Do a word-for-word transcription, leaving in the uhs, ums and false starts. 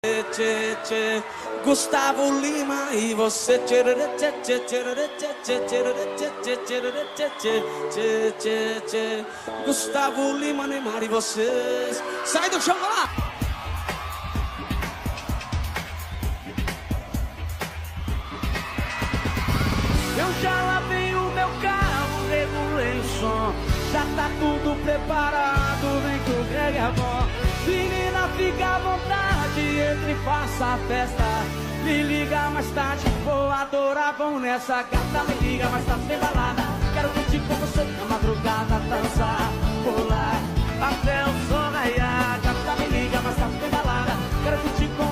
Tchê, tchê, Gustavo Lima e você. Tchê, tchê, tchê, tchê, tchê, tchê, tchê, tchê, tchê, Gustavo Lima, Neymar e vocês. Sai do chão, vai lá! Eu já lavei o meu carro, regulei o som. Já tá tudo preparado, vem que o Greg é bom. Menina, fica à vontade, entre e faça a festa. Me liga mais tarde, vou adorar, vão nessa gata. Me liga mais tarde, tem balada. Quero curtir com você na madrugada, dançar, pular até o sol raiar. Gata, me liga mais tarde, tem balada. Quero curtir com